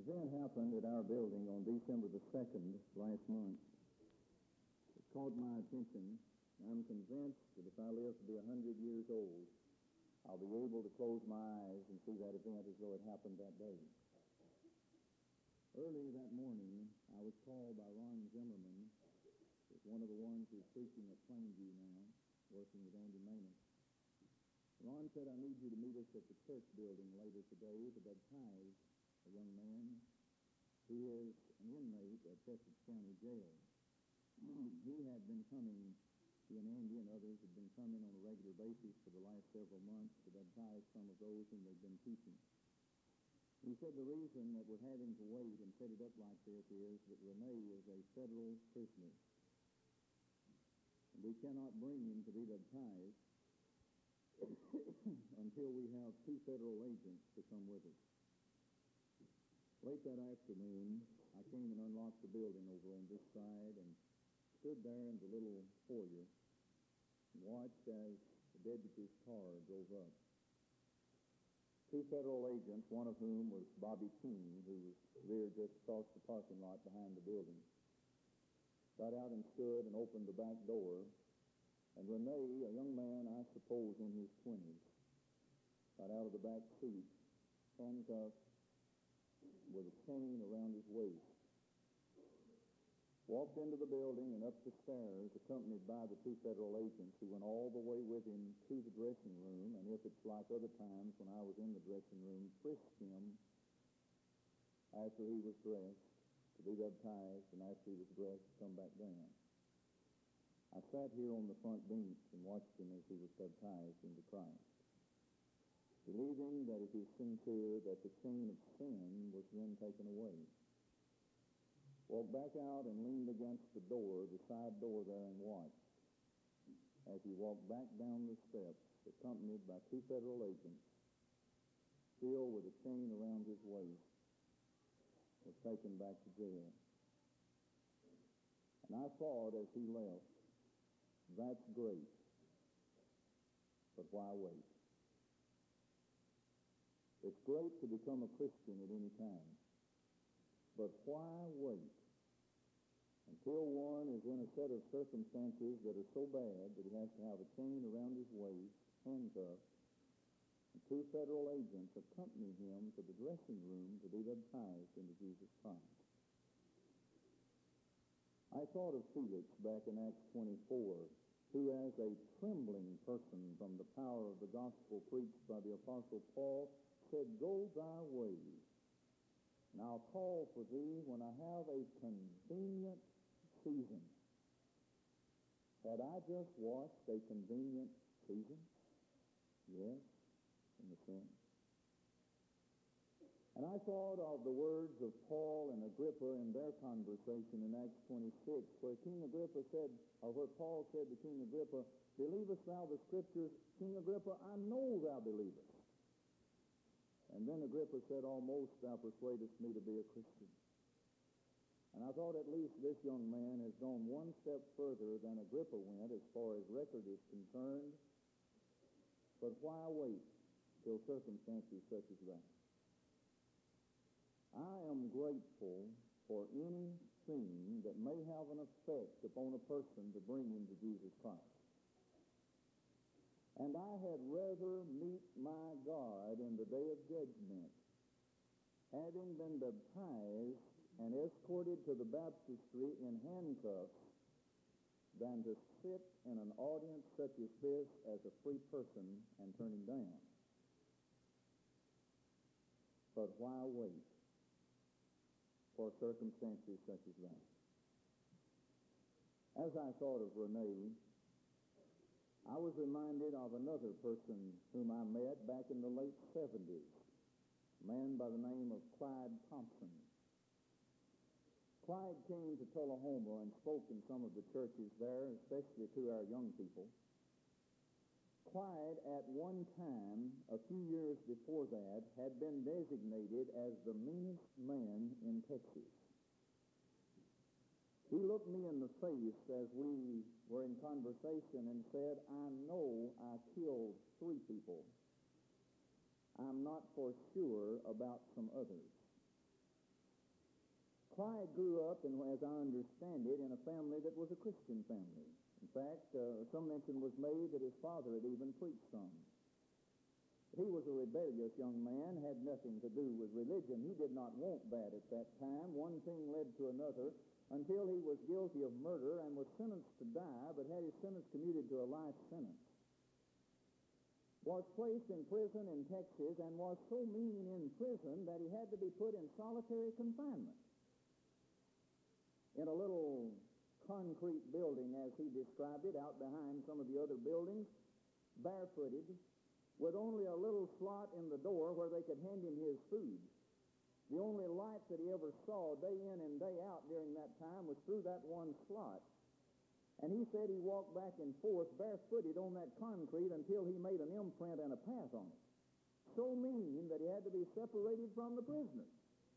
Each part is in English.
event happened at our building on December the 2nd last month. It caught my attention. I'm convinced that if I live to be 100 years old, I'll be able to close my eyes and see that event as though it happened that day. Early that morning, I was called by Ron Zimmerman, who's one of the ones who's preaching at Plainview now, working with Andy Manus. Ron said, I need you to meet us at the church building later today to baptize a young man who is an inmate at Essex County Jail. He had been coming, he and Andy and others had been coming on a regular basis for the last several months to baptize some of those whom they've been teaching. He said the reason that we're having to wait and set it up like this is that Rene is a federal prisoner. And we cannot bring him to be baptized until we have 2 federal agents to come with us. Late that afternoon, I came and unlocked the building over on this side and stood there in the little foyer and watched as the deputy's car drove up. 2 federal agents, one of whom was Bobby King, who was there just across the parking lot behind the building, got out and stood and opened the back door, and Rene, a young man, I suppose in his 20s, got out of the back seat, handcuffed, with a chain around his waist, walked into the building and up the stairs, accompanied by the 2 federal agents who went all the way with him to the dressing room, and if it's like other times when I was in the dressing room, frisked him after he was dressed to be baptized, and after he was dressed to come back down. I sat here on the front bench and watched him as he was baptized into Christ, believing that it is sincere that the chain of sin was then taken away. Walked back out and leaned against the door, the side door there, and watched as he walked back down the steps, accompanied by 2 federal agents, still with a chain around his waist, was taken back to jail. And I thought as he left, that's great, but why wait? It's great to become a Christian at any time, but why wait until one is in a set of circumstances that are so bad that he has to have a chain around his waist, handcuffed, and 2 federal agents accompany him to the dressing room to be baptized into Jesus Christ? I thought of Felix back in Acts 24, who as a trembling person from the power of the gospel preached by the Apostle Paul said, "Go thy ways, and I'll call for thee when I have a convenient season." Had I just watched a convenient season? Yes, in a sense. And I thought of the words of Paul and Agrippa in their conversation in Acts 26, where King Agrippa said, or where Paul said to King Agrippa, "Believest thou the Scriptures?" "King Agrippa, I know thou believest." And then Agrippa said, "Almost thou persuadest me to be a Christian." And I thought at least this young man has gone one step further than Agrippa went as far as record is concerned. But why wait till circumstances such as that? I am grateful for anything that may have an effect upon a person to bring him to Jesus Christ. And I had rather meet my God in the day of judgment, having been baptized and escorted to the baptistry in handcuffs, than to sit in an audience such as this as a free person and turn him down. But why wait for circumstances such as that? As I thought of Rene, I was reminded of another person whom I met back in the late 70s, a man by the name of Clyde Thompson. Clyde came to Tullahoma and spoke in some of the churches there, especially to our young people. Clyde, at one time, a few years before that, had been designated as the meanest man in Texas. He looked me in the face as we were in conversation and said, "I know I killed 3 people. I'm not for sure about some others." Clyde grew up, as I understand it, in a family that was a Christian family. In fact, some mention was made that his father had even preached some. He was a rebellious young man, had nothing to do with religion. He did not want that at that time. One thing led to another until he was guilty of murder and was sentenced to die, but had his sentence commuted to a life sentence. Was placed in prison in Texas and was so mean in prison that he had to be put in solitary confinement in a little concrete building, as he described it, out behind some of the other buildings, barefooted, with only a little slot in the door where they could hand him his food. The only light that he ever saw day in and day out during that time was through that one slot. And he said he walked back and forth barefooted on that concrete until he made an imprint and a path on it. So mean that he had to be separated from the prisoners.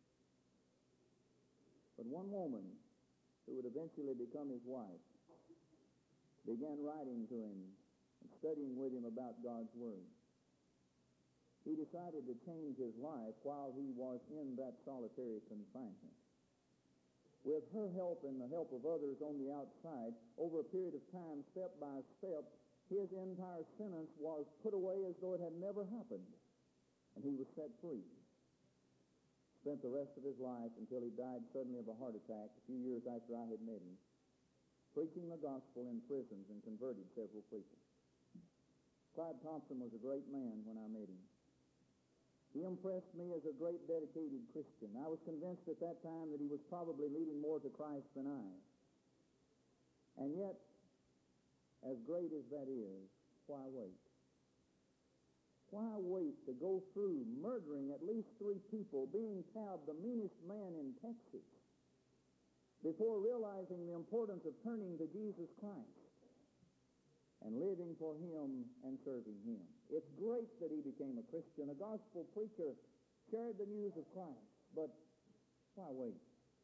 But one woman, who would eventually become his wife, began writing to him and studying with him about God's Word. He decided to change his life while he was in that solitary confinement. With her help and the help of others on the outside, over a period of time, step by step, his entire sentence was put away as though it had never happened, and he was set free. Spent the rest of his life until he died suddenly of a heart attack a few years after I had met him, preaching the gospel in prisons and converted several people. Clyde Thompson was a great man when I met him. He impressed me as a great dedicated Christian. I was convinced at that time that he was probably leading more to Christ than I. And yet, as great as that is, why wait? Why wait to go through murdering at least 3 people, being tabbed the meanest man in Texas, before realizing the importance of turning to Jesus Christ and living for Him and serving Him? It's great that he became a Christian, a gospel preacher, shared the news of Christ, but why wait?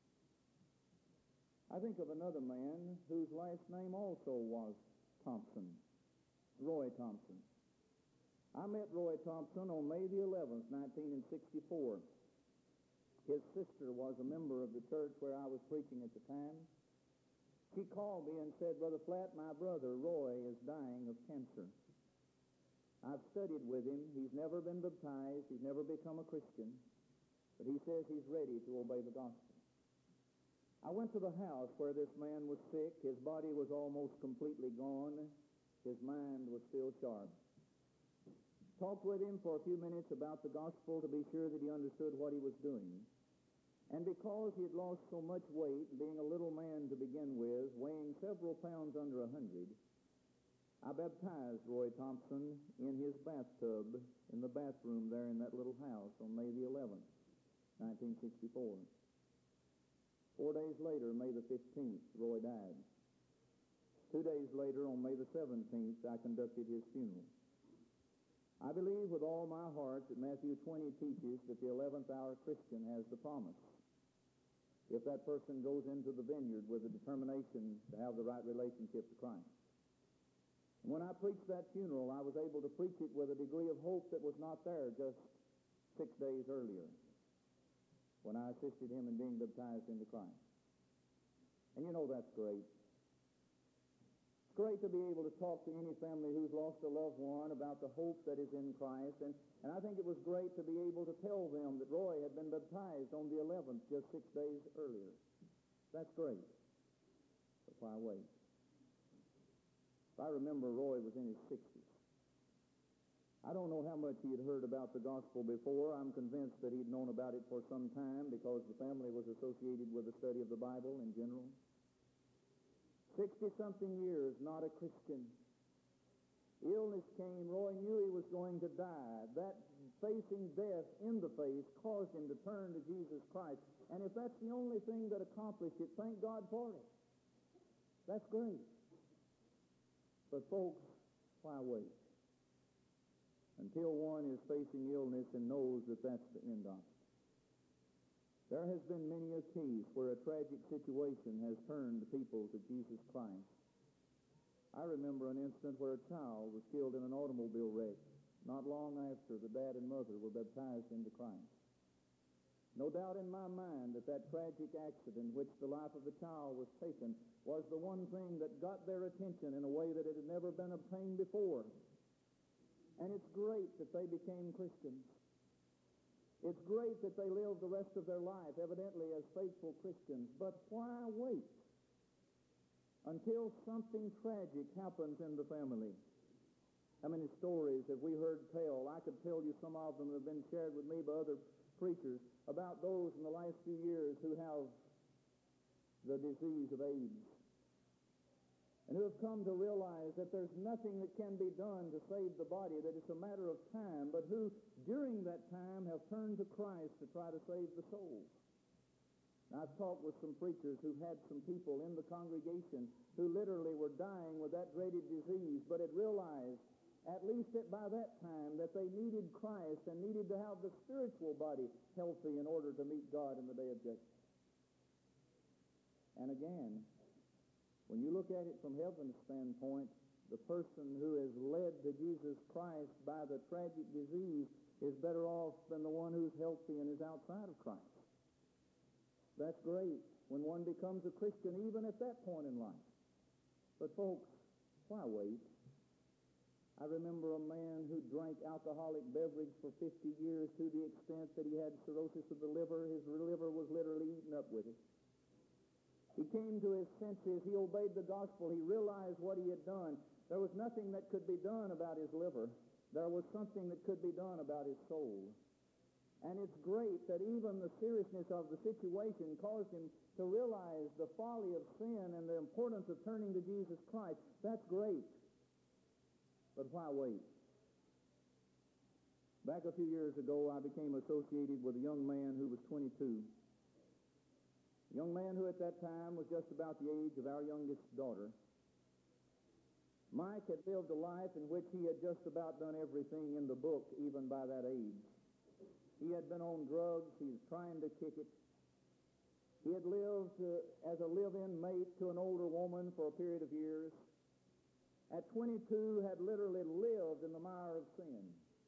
I think of another man whose last name also was Thompson, Roy Thompson. I met Roy Thompson on May the 11th, 1964. His sister was a member of the church where I was preaching at the time. She called me and said, "Brother Flatt, my brother Roy is dying of cancer. I've studied with him. He's never been baptized. He's never become a Christian. But he says he's ready to obey the gospel." I went to the house where this man was sick. His body was almost completely gone. His mind was still sharp. Talked with him for a few minutes about the gospel to be sure that he understood what he was doing. And because he had lost so much weight, being a little man to begin with, weighing several pounds under 100, I baptized Roy Thompson in his bathtub in the bathroom there in that little house on May the 11th, 1964. 4 days later, May the 15th, Roy died. 2 days later, on May the 17th, I conducted his funeral. I believe with all my heart that Matthew 20 teaches that the 11th hour Christian has the promise, if that person goes into the vineyard with a determination to have the right relationship to Christ. And when I preached that funeral, I was able to preach it with a degree of hope that was not there just 6 days earlier when I assisted him in being baptized into Christ. And you know that's great. It's great to be able to talk to any family who's lost a loved one about the hope that is in Christ. And I think it was great to be able to tell them that Roy had been baptized on the 11th, just 6 days earlier. That's great. But why wait? I remember Roy was in his 60s. I don't know how much he had heard about the gospel before. I'm convinced that he'd known about it for some time because the family was associated with the study of the Bible in general. 60-something years, not a Christian. Illness came. Roy knew he was going to die. That facing death in the face caused him to turn to Jesus Christ. And if that's the only thing that accomplished it, thank God for it. That's great. But folks, why wait? Until one is facing illness and knows that that's the end of it. There has been many a case where a tragic situation has turned people to Jesus Christ. I remember an incident where a child was killed in an automobile wreck. Not long after, the dad and mother were baptized into Christ. No doubt in my mind that that tragic accident in which the life of the child was taken was the one thing that got their attention in a way that it had never been obtained before. And it's great that they became Christians. It's great that they lived the rest of their life, evidently as faithful Christians. But why wait until something tragic happens in the family? How many stories have we heard tell? I could tell you some of them have been shared with me by other preachers about those in the last few years who have the disease of AIDS and who have come to realize that there's nothing that can be done to save the body, that it's a matter of time, but who during that time have turned to Christ to try to save the soul. Now, I've talked with some preachers who had some people in the congregation who literally were dying with that dreaded disease, but had realized, at least by that time, that they needed Christ and needed to have the spiritual body healthy in order to meet God in the day of judgment. And again, when you look at it from heaven's standpoint, the person who is led to Jesus Christ by the tragic disease is better off than the one who's healthy and is outside of Christ. That's great when one becomes a Christian, even at that point in life. But folks, why wait? I remember a man who drank alcoholic beverage for 50 years to the extent that he had cirrhosis of the liver. His liver was literally eaten up with it. He came to his senses. He obeyed the gospel. He realized what he had done. There was nothing that could be done about his liver. There was something that could be done about his soul. And it's great that even the seriousness of the situation caused him to realize the folly of sin and the importance of turning to Jesus Christ. That's great. But why wait? Back a few years ago, I became associated with a young man who was 22. A young man who at that time was just about the age of our youngest daughter. Mike had lived a life in which he had just about done everything in the book, even by that age. He had been on drugs. He was trying to kick it. He had lived as a live-in mate to an older woman for a period of years. At 22, had literally lived in the mire of sin.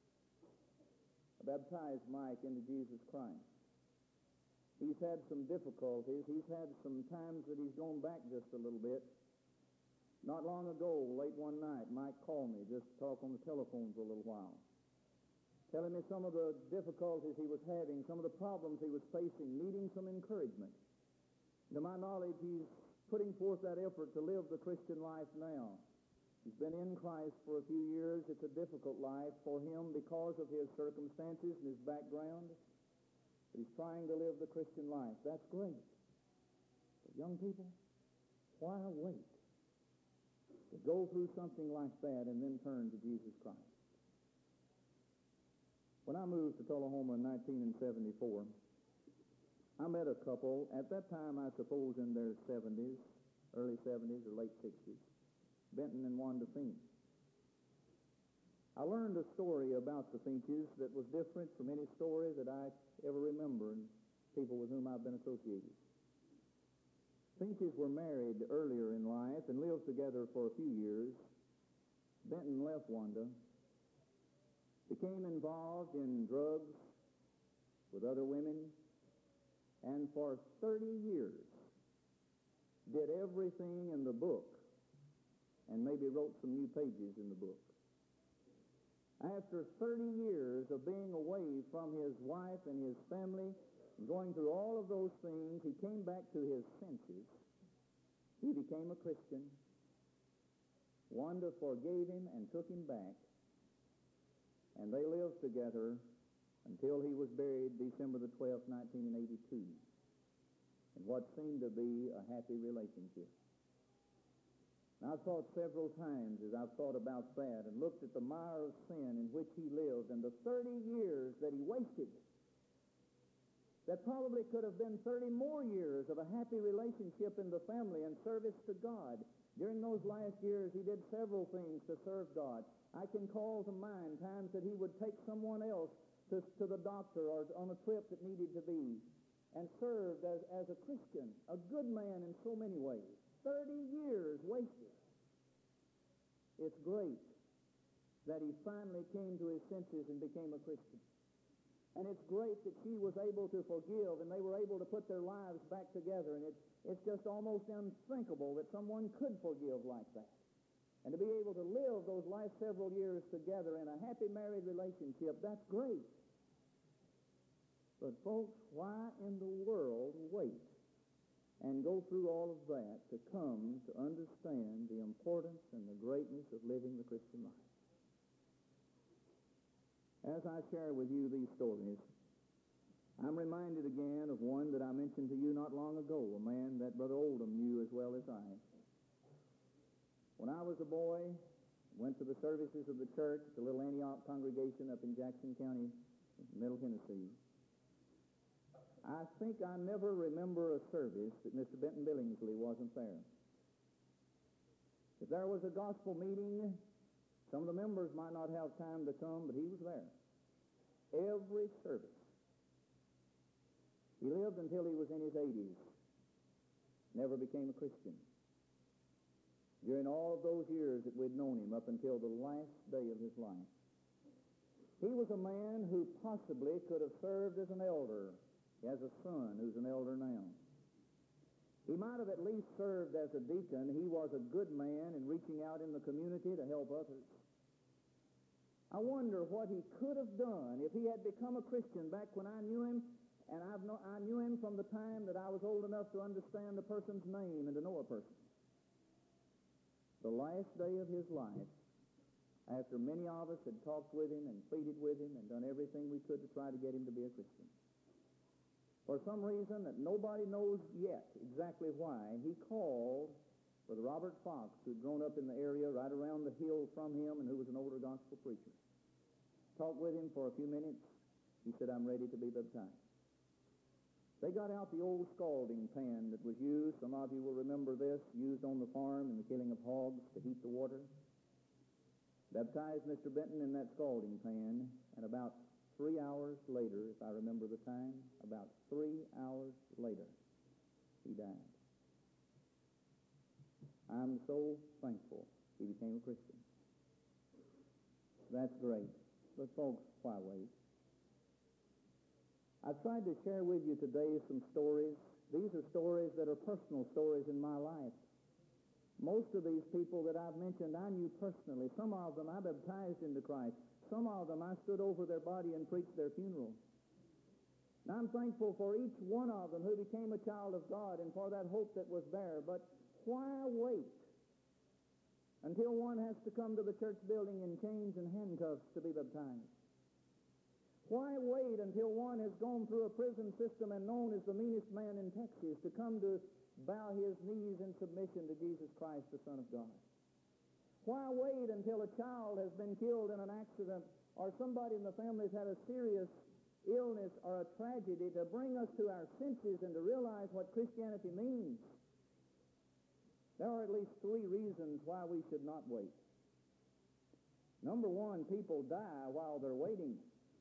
I baptized Mike into Jesus Christ. He's had some difficulties. He's had some times that he's gone back just a little bit. Not long ago, late one night, Mike called me just to talk on the telephone for a little while, telling me some of the difficulties he was having, some of the problems he was facing, needing some encouragement. To my knowledge, he's putting forth that effort to live the Christian life now. He's been in Christ for a few years. It's a difficult life for him because of his circumstances and his background. But he's trying to live the Christian life. That's great. But young people, why wait to go through something like that and then turn to Jesus Christ? When I moved to Tullahoma in 1974, I met a couple, at that time I suppose in their 70s, early 70s or late 60s, Benton and Wanda Finch. I learned a story about the Finches that was different from any story that I ever remember in people with whom I've been associated. Finches were married earlier in life and lived together for a few years. Benton left Wanda, became involved in drugs with other women, and for 30 years did everything in the book and maybe wrote some new pages in the book. After 30 years of being away from his wife and his family, going through all of those things, he came back to his senses. He became a Christian. Wanda forgave him and took him back. And they lived together until he was buried December the 12th, 1982, in what seemed to be a happy relationship. Now, I've thought several times as I've thought about that and looked at the mire of sin in which he lived and the 30 years that he wasted, that probably could have been 30 more years of a happy relationship in the family and service to God. During those last years, he did several things to serve God. I can call to mind times that he would take someone else to the doctor or on a trip that needed to be, and served as a Christian, a good man in so many ways. 30 years wasted. It's great that he finally came to his senses and became a Christian. And it's great that she was able to forgive, and they were able to put their lives back together. And it's just almost unthinkable that someone could forgive like that. And to be able to live those last several years together in a happy married relationship, that's great. But folks, why in the world wait and go through all of that to come to understand the importance and the greatness of living the Christian life? As I share with you these stories, I'm reminded again of one that I mentioned to you not long ago, a man that Brother Oldham knew as well as I. When I was a boy, went to the services of the church at the Little Antioch congregation up in Jackson County, Middle Tennessee. I think I never remember a service that Mr. Benton Billingsley wasn't there. If there was a gospel meeting, some of the members might not have time to come, but he was there. Every service. He lived until he was in his 80s. Never became a Christian. During all of those years that we'd known him, up until the last day of his life. He was a man who possibly could have served as an elder. He has a son who's an elder now. He might have at least served as a deacon. He was a good man in reaching out in the community to help others. I wonder what he could have done if he had become a Christian back when I knew him, and I knew him from the time that I was old enough to understand a person's name and to know a person. The last day of his life, after many of us had talked with him and pleaded with him and done everything we could to try to get him to be a Christian. For some reason that nobody knows yet exactly why, he called Brother Robert Fox, who'd grown up in the area right around the hill from him and who was an older gospel preacher. Talked with him for a few minutes. He said, "I'm ready to be baptized." They got out the old scalding pan that was used, some of you will remember this, used on the farm in the killing of hogs to heat the water. Baptized Mr. Benton in that scalding pan, and about 3 hours later, if I remember the time, about 3 hours later, he died. I'm so thankful he became a Christian. That's great. But folks, why wait? I've tried to share with you today some stories. These are stories that are personal stories in my life. Most of these people that I've mentioned, I knew personally. Some of them I baptized into Christ. Some of them I stood over their body and preached their funeral. And I'm thankful for each one of them who became a child of God and for that hope that was there. But why wait until one has to come to the church building in chains and handcuffs to be baptized? Why wait until one has gone through a prison system and known as the meanest man in Texas to come to bow his knees in submission to Jesus Christ, the Son of God? Why wait until a child has been killed in an accident or somebody in the family has had a serious illness or a tragedy to bring us to our senses and to realize what Christianity means? There are at least 3 reasons why we should not wait. Number one, people die while they're waiting.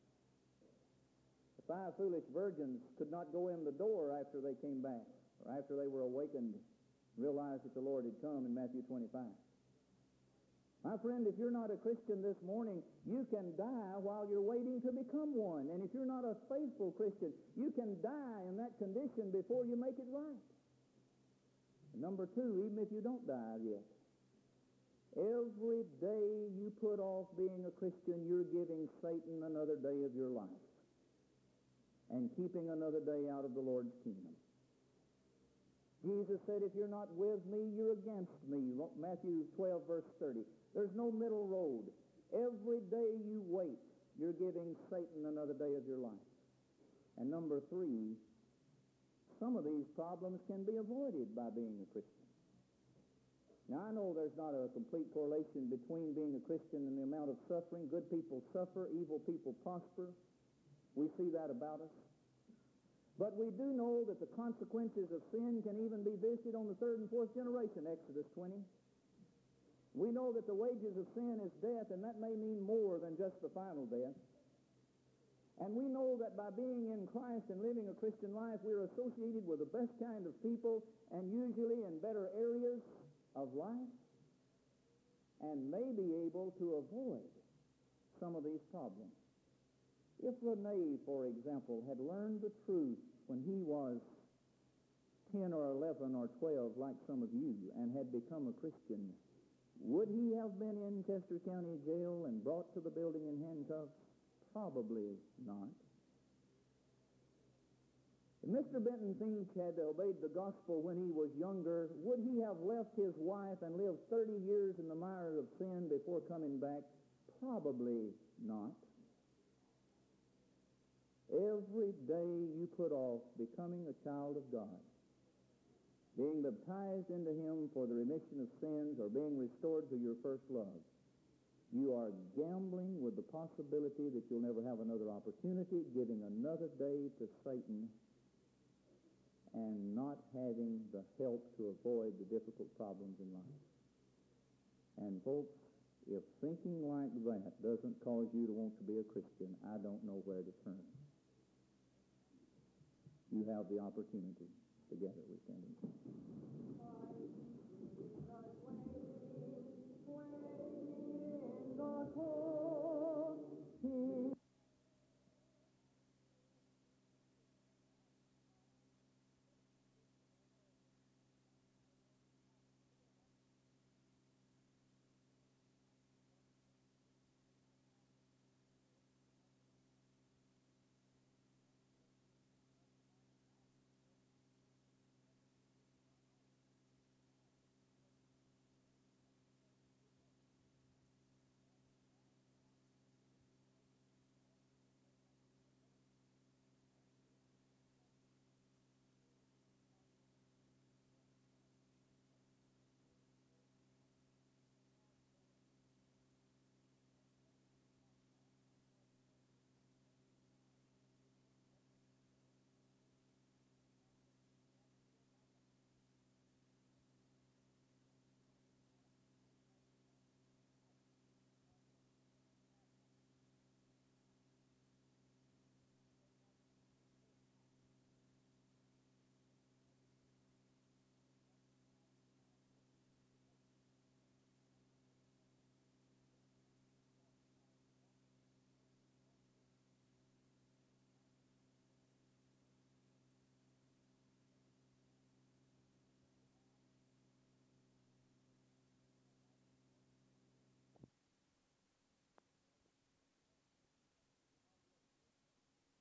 The 5 foolish virgins could not go in the door after they came back, or after they were awakened, realized that the Lord had come in Matthew 25. My friend, if you're not a Christian this morning, you can die while you're waiting to become one. And if you're not a faithful Christian, you can die in that condition before you make it right. And number 2, even if you don't die yet, every day you put off being a Christian, you're giving Satan another day of your life and keeping another day out of the Lord's kingdom. Jesus said, if you're not with me, you're against me. Matthew 12, verse 30. There's no middle road. Every day you wait, you're giving Satan another day of your life. And number 3, some of these problems can be avoided by being a Christian. Now, I know there's not a complete correlation between being a Christian and the amount of suffering. Good people suffer, evil people prosper. We see that about us. But we do know that the consequences of sin can even be visited on the 3rd and 4th generation, Exodus 20. We know that the wages of sin is death, and that may mean more than just the final death. And we know that by being in Christ and living a Christian life, we're associated with the best kind of people and usually in better areas of life and may be able to avoid some of these problems. If Rene, for example, had learned the truth when he was 10 or 11 or 12, like some of you, and had become a Christian, would he have been in Chester County Jail and brought to the building in handcuffs? Probably not. If Mr. Benton Finch had obeyed the gospel when he was younger, would he have left his wife and lived 30 years in the mire of sin before coming back? Probably not. Every day you put off becoming a child of God, being baptized into Him for the remission of sins, or being restored to your first love, you are gambling with the possibility that you'll never have another opportunity, giving another day to Satan, and not having the help to avoid the difficult problems in life. And folks, if thinking like that doesn't cause you to want to be a Christian, I don't know where to turn. You have the opportunity. Together we stand and sing. When the